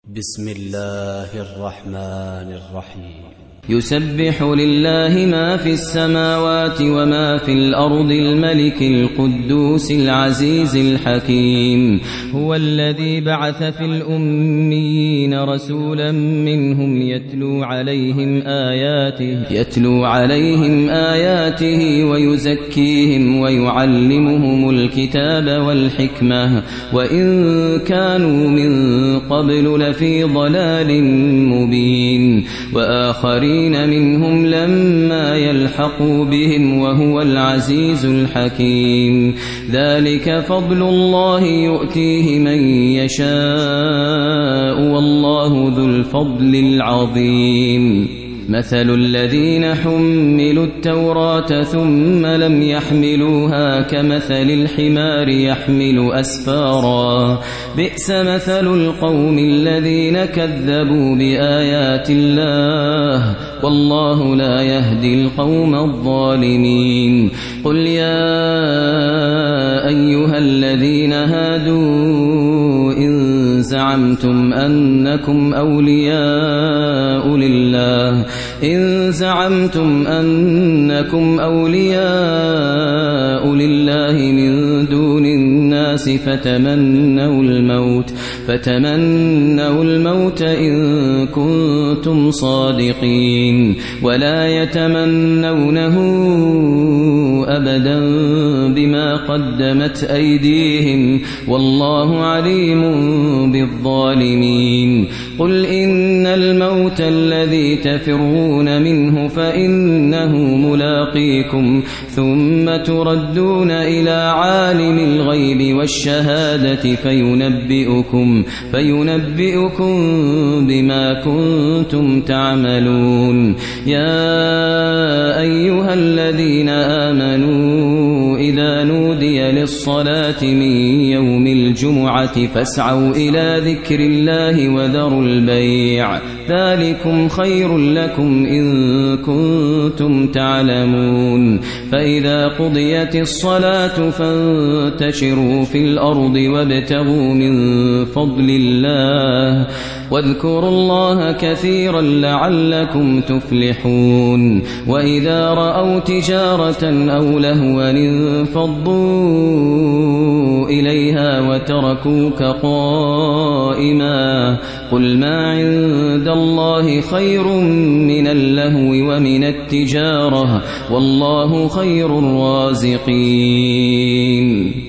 بسم الله الرحمن الرحيم. يسبح لله ما في السماوات وما في الأرض الملك القدوس العزيز الحكيم. هو الذي بعث في الأميين رسولا منهم يتلو عليهم آياته ويزكيهم ويعلمهم الكتاب والحكمة وإن كانوا من قبل لفي ضلال مبين. وآخرين منهم لما يلحقوا بهم وهو العزيز الحكيم. ذلك فضل الله يؤتيه من يشاء والله ذو الفضل العظيم. مثل الذين حملوا التوراة ثم لم يحملوها كمثل الحمار يحمل أسفارا بئس مثل القوم الذين كذبوا بآيات الله والله لا يهدي القوم الظالمين. قل يا أيها الذين هادوا إن زعمتم أنكم أولياء لله من دون الناس فتمنوا الموت إن كنتم صادقين ولا يتمنونه أبدا بما قدمت أيديهم والله عليم بالظالمين. قل إن الموت الذي تفرون منه فإنه ملاقيكم ثم تردون إلى عالم الغيب والشهادة فينبئكم بما كنتم تعملون. يا أيها الذين آمنوا إذا نودي للصلاة من يوم الجمعة فاسعوا إلى ذكر الله وذروا البيع ذلكم خير لكم إن كنتم تعلمون. فإذا قضيت الصلاة فانتشروا في الأرض وابتغوا من فضل الله واذكروا الله كثيرا لعلكم تفلحون. وإذا رأوا تجارة أو لهوا انفضوا إليها وتركوك قائما قل ما عند الله خير من اللهو ومن التجارة والله خير الرازقين.